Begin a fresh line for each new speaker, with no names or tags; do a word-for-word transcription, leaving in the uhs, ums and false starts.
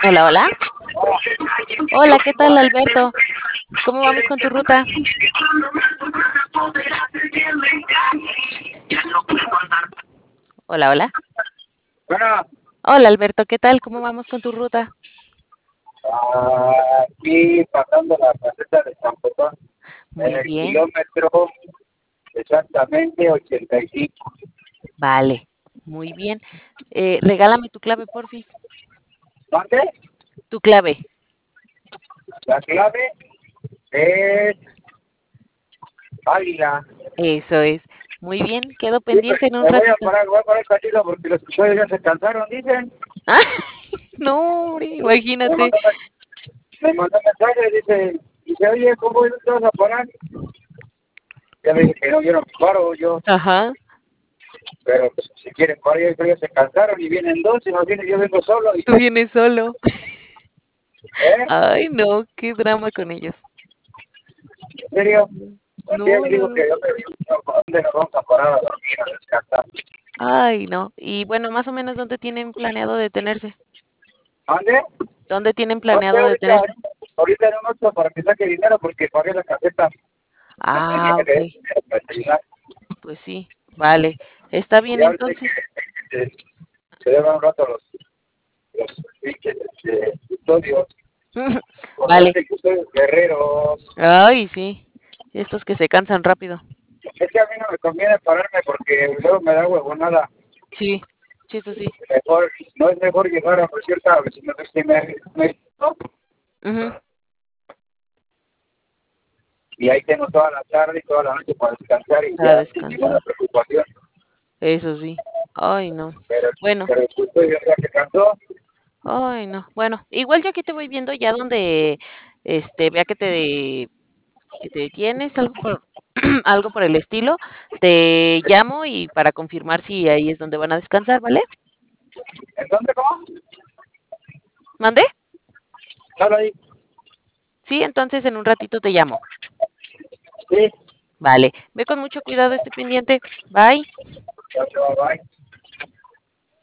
Hola, hola. Hola, ¿qué tal, Alberto? ¿Cómo vamos con tu ruta? Hola, hola.
Bueno,
Hola, Alberto, ¿qué tal? ¿Cómo vamos con tu ruta?
aquí pasando la caseta de San Potón, en
Muy
el
bien.
kilómetro exactamente ochenta y cinco.
Vale, muy bien. Eh, regálame tu clave, porfis.
¿Dónde?
Tu clave.
La clave es Águila.
Eso es. Muy bien, quedo
Sí, me,
pendiente en un
me voy a
ratito.
parar, voy a parar cachito porque los usuarios ya se cansaron, dicen.
¡Ah! No, hombre,
Me
imagínate.
mandó, me mandó mensaje, dice, dice, oye, ¿cómo te vas a parar? Ya le dije que no, yo no me paro yo,
Ajá,
pero pues, si quieren parar, yo creo que ya se cansaron y vienen dos, y no viene, yo vengo solo,
tú
dice,
vienes solo.
¿eh?
Ay, no, qué drama con ellos.
¿En serio? Así
No,
le
no,
digo
no.
que yo me digo, ¿dónde nos vamos a parar a dormir, a descansar?
Ay, no. Y bueno, más o menos, ¿dónde tienen planeado detenerse?
¿Dónde?
¿Dónde tienen
No sé,
planeado
ahorita,
detenerse?
ahorita en un otro para que saque dinero porque pagué la caseta. No tenía
Ah,
que
ok.
leer dinero para desayunar.
Pues sí, vale. Está
Y
bien
ahorita que
entonces.
que se llevan un rato los, los pinches este, custodios.
Vale.
Acuérdate que ustedes guerreros.
Ay, sí. Estos que se cansan rápido.
Es que a mí no me conviene pararme porque luego me da huevonada.
Sí, sí, eso sí.
Mejor, no es mejor llegar a cierta vecindad que me, me, ¿no?
Ujú,
Y ahí tengo toda la tarde y toda la noche para descansar y
para
ya sin ninguna
descansar.
preocupación.
Eso sí. Ay, no.
Pero,
Bueno,
pero justo ya se cansó.
ay, no. Bueno, igual yo aquí te voy viendo ya donde este vea que te que te detienes, algo por algo por el estilo, te llamo y para confirmar si ahí es donde van a descansar, ¿vale?
Entonces, ¿cómo?
¿Mandé?
Solo ahí.
Sí, entonces en un ratito te llamo.
Sí.
Vale. Ve con mucho cuidado, estoy pendiente. Bye.
Ya se va, bye.